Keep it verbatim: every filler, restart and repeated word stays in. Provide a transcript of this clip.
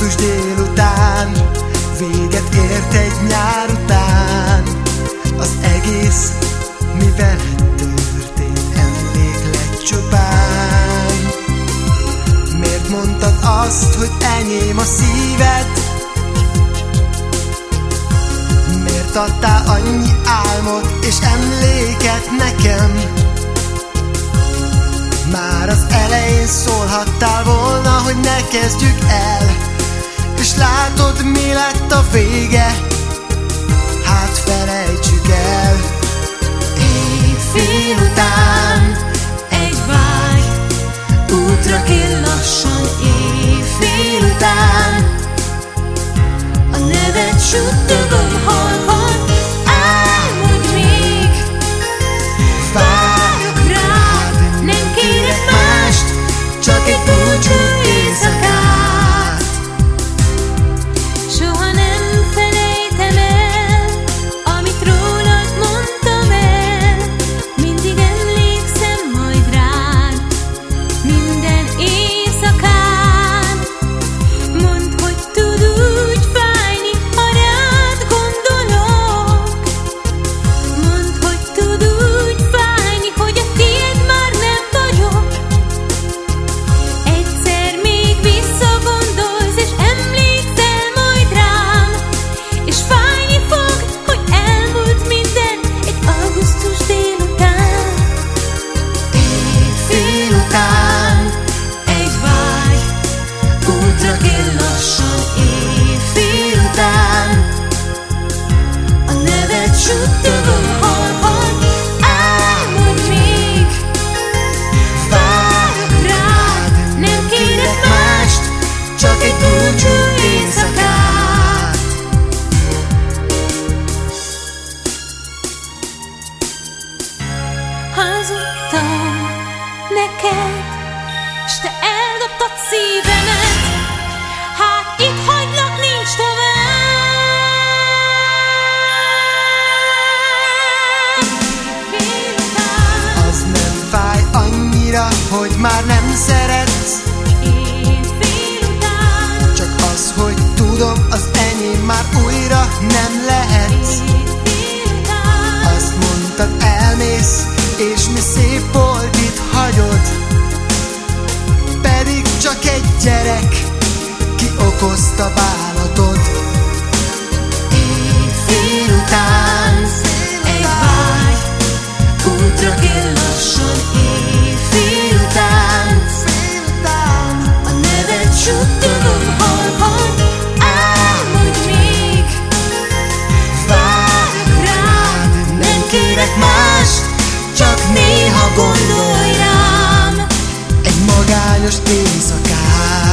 augusztus délután, véget ért egy nyár után. Az egész, mi veled történt, emlék lett csupán. Miért mondtad azt, hogy enyém a szíved? Miért adtál annyi álmot és emléket nekem? Már az elején szólhattál volna, hogy ne kezdjük el, és látod, mi lett a vége, hát felejtsük el. Éjfél után egy vágy útra kér lassan, éjfél után a neved suttogom halkan, álmodj még, várok rád, nem kérek mást, csak egy búcsú éjszakát. Soha nem felejtem el, amit rólad mondtam el, mindig emlékszem majd rád, minden éjszakán. Mondd, hogy tud úgy fájni, ha rád gondolok. Mondd, hogy tud úgy fájni, hogy a tiéd már nem vagyok. Egyszer még visszagondolsz, és emlékszel majd rám, és fájni fog, hogy elmúlt minden egy augusztus délután. Éjfél után egy vágy útra kér lassan, éjfél után a neved suttogom halkan, álmodj még, várok rád, nem kérek mást, csak egy búcsú éjszakát. Hazudtam neked, s te eldobtad szívemet, hát itt hagylak, nincs tovább. Éjfél után, Az nem fáj annyira, hogy már nem szeretsz, éjfél után, csak az, hogy tudom, az enyém már újra nem lehetsz. éjfél után, Azt mondtad, elmész, és mi szép volt itt hagyod, pedig csak egy gyerek, ki okozta bánatod. éjfél után egy vágy útra kér lassan, éjfél után a neved suttogom halkan, álmodj még, várok rád, nem kérek mást, csak néha gondolj rám. Egy magányos éjszakán.